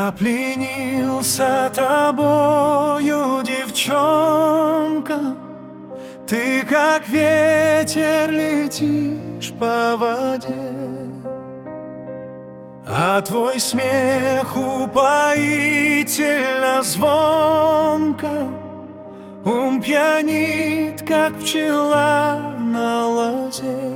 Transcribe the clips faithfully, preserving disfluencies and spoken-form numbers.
Я пленился тобою, девчонка. Ты как ветер летишь по воде, а твой смех упоительно звонко. Ум пьянит, как пчела на лозе.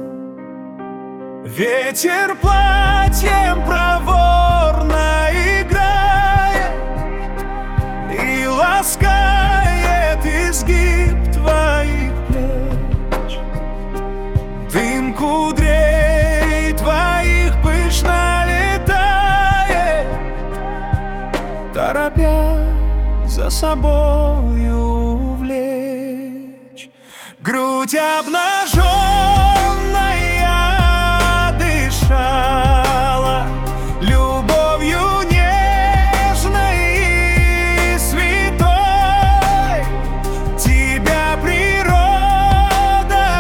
Ветер платьем проворно играет и ласкает изгиб твоих плеч. Дым кудрей твоих пышно летает, торопя за собою увлечь. Грудь обнаженная дышала любовью нежной и святой. Тебя природа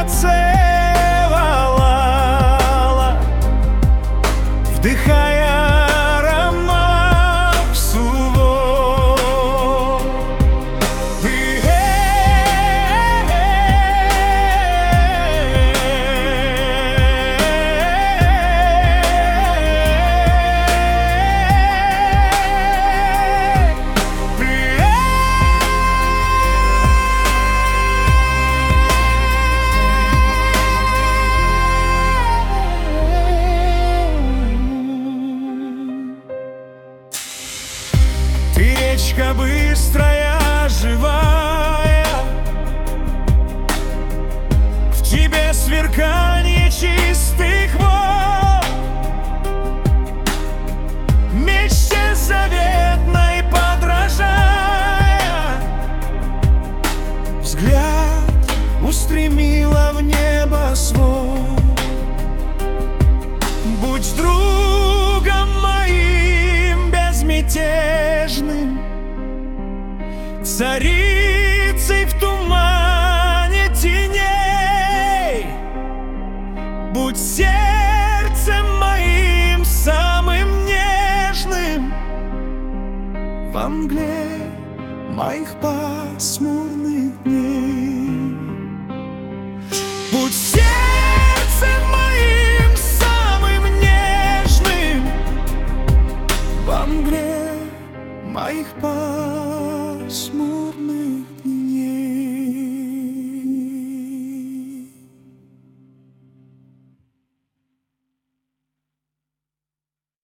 целовала, вдыхая аромат сувой. Ты речка быстрая, живая, в тебе сверканье чистых вод, мечте заветной подражая, взгляд устремила в небосвод. Будь другом моим безмятежным, царицей в тумане теней. Будь сердцем моим самым нежным во мгле моих пасмурных дней. Будь сердцем моим самым нежным во мгле моих пасмурных дней.